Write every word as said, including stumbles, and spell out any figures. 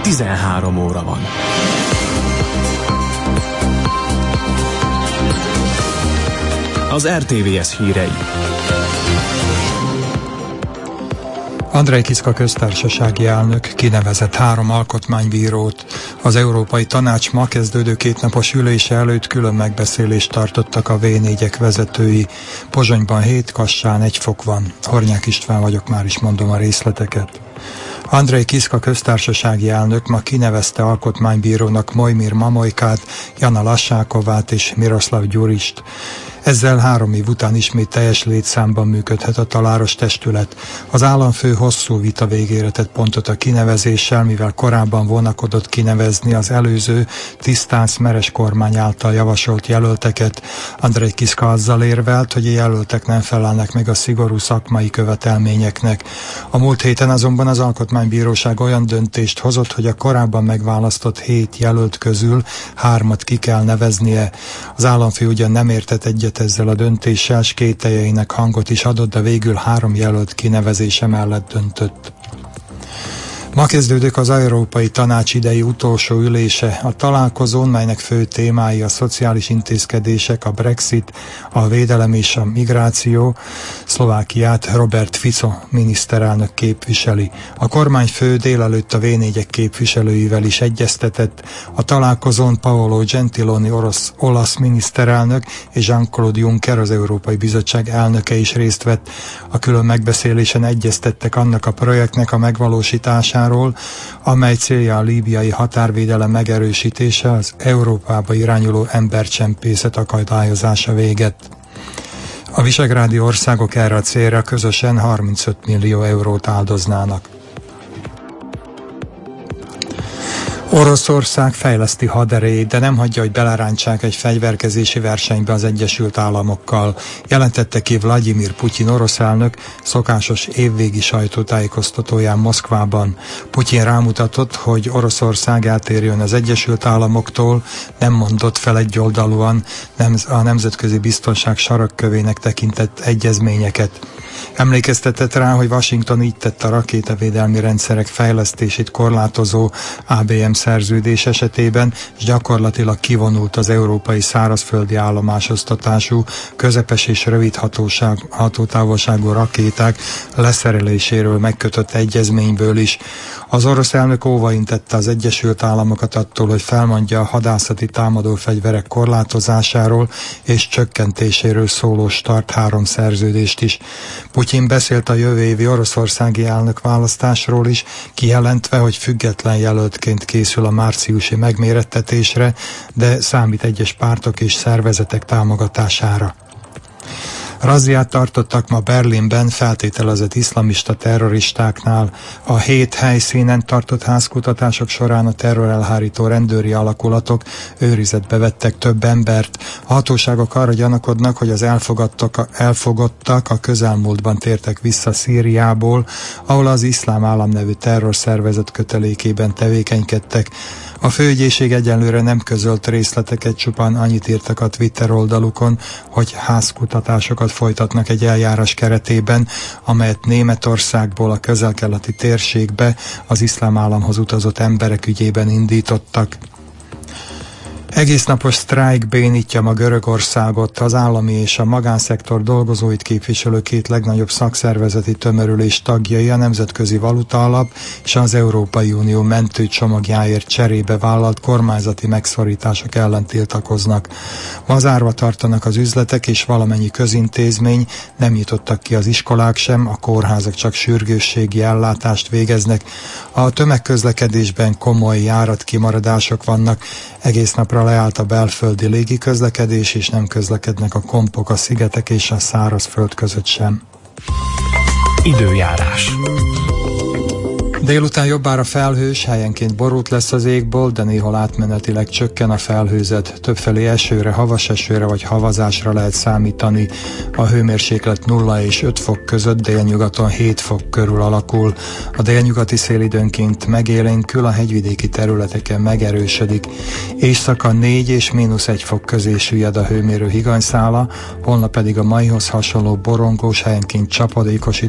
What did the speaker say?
tizenhárom óra van. Az er té vé es hírei. Andrej Kiska köztársasági elnök kinevezett három alkotmánybírót. Az Európai Tanács ma kezdődő kétnapos ülése előtt külön megbeszélést tartottak a vé négyek vezetői. Pozsonyban hét, Kassán egy fok van. Hornyák István vagyok, már is mondom a részleteket. Andrej Kiska köztársasági elnök ma kinevezte alkotmánybírónak Mojmir Mamojkát, Jana Lassákovát és Miroslav Gyurist. Ezzel három év után ismét teljes létszámban működhet a taláros testület. Az államfő hosszú vita végére tett pontot a kinevezéssel, mivel korábban vonakodott kinevezni az előző tisztán szmeres kormány által javasolt jelölteket. Andrej Kiska azzal érvelt, hogy a jelöltek nem felelnek meg a szigorú szakmai követelményeknek. A múlt héten azonban az Alkotmánybíróság olyan döntést hozott, hogy a korábban megválasztott hét jelölt közül hármat ki kell neveznie. Az államfő ugyan nem értett egyet ezzel a döntéssel, s kételjeinek hangot is adott, de végül három jelölt kinevezése mellett döntött. Ma kezdődik az Európai Tanács idei utolsó ülése. A találkozón, melynek fő témái a szociális intézkedések, a Brexit, a védelem és a migráció, Szlovákiát Robert Fico miniszterelnök képviseli. A kormányfő délelőtt a vé négyek képviselőivel is egyeztetett. A találkozón Paolo Gentiloni orosz, olasz miniszterelnök és Jean-Claude Juncker, az Európai Bizottság elnöke is részt vett. A külön megbeszélésen egyeztettek annak a projektnek a megvalósításáról, amely célja a líbiai határvédelem megerősítése, az Európába irányuló embercsempészet akadályozása véget. A visegrádi országok erre a célra közösen harmincöt millió eurót áldoznának. Oroszország fejleszti haderejét, de nem hagyja, hogy belerántsák egy fegyverkezési versenybe az Egyesült Államokkal, jelentette ki Vladimir Putyin orosz elnök szokásos évvégi sajtótájékoztatóján Moszkvában. Putyin rámutatott, hogy Oroszország eltérjön az Egyesült Államoktól, nem mondott fel egyoldalúan nem, a nemzetközi biztonság sarokkövének tekintett egyezményeket. Emlékeztetett rá, hogy Washington így tett a rakétavédelmi rendszerek fejlesztését korlátozó á bé em szerződés esetében, és gyakorlatilag kivonult az európai szárazföldi állomásosztatású, közepes és rövid hatóság, hatótávolságú rakéták leszereléséről megkötött egyezményből is. Az orosz elnök óvaintette az Egyesült Államokat attól, hogy felmondja a hadászati támadófegyverek korlátozásáról és csökkentéséről szóló START három szerződést is. Putyin beszélt a jövő évi oroszországi elnökválasztásról is, kijelentve, hogy független jelöltként készül a márciusi megmérettetésre, de számít egyes pártok és szervezetek támogatására. Razziát tartottak ma Berlinben feltételezett iszlamista terroristáknál. A hét helyszínen tartott házkutatások során a terrorelhárító rendőri alakulatok őrizetbe vettek több embert. A hatóságok arra gyanakodnak, hogy az elfogadtak, elfogottak a közelmúltban tértek vissza Szíriából, ahol az Iszlám Állam nevű terrorszervezet kötelékében tevékenykedtek. A főügyészség egyelőre nem közölt részleteket, csupán annyit írtak a Twitter oldalukon, hogy házkutatásokat folytatnak egy eljárás keretében, amelyet Németországból a közel-keleti térségbe az Iszlám Államhoz utazott emberek ügyében indítottak. Egésznapos sztrájk bénítja ma Görögországot. Az állami és a magánszektor dolgozóit képviselő két legnagyobb szakszervezeti tömörülés tagjai a Nemzetközi Valutaalap és az Európai Unió mentőcsomagjáért cserébe vállalt kormányzati megszorítások ellen tiltakoznak. Ma zárva tartanak az üzletek, és valamennyi közintézmény, nem nyitottak ki az iskolák sem, a kórházak csak sürgősségi ellátást végeznek. A tömegközlekedésben komoly járatkimaradások vannak, egész napra leállt a belföldi légiközlekedés, és nem közlekednek a kompok a szigetek és a szárazföld között sem. Időjárás. Délután jobbára felhős, helyenként borult lesz az égbolt, de néhol átmenetileg csökken a felhőzet. Többfelé esőre, havas esőre vagy havazásra lehet számítani. A hőmérséklet nulla és öt fok között, délnyugaton hét fok körül alakul. A délnyugati szél időnként megélénkül, a hegyvidéki területeken megerősödik. Éjszaka négy és mínusz egy fok közé süllyed a hőmérő higanyszála, holnap pedig a maihoz hasonló borongós, helyenként csapadékos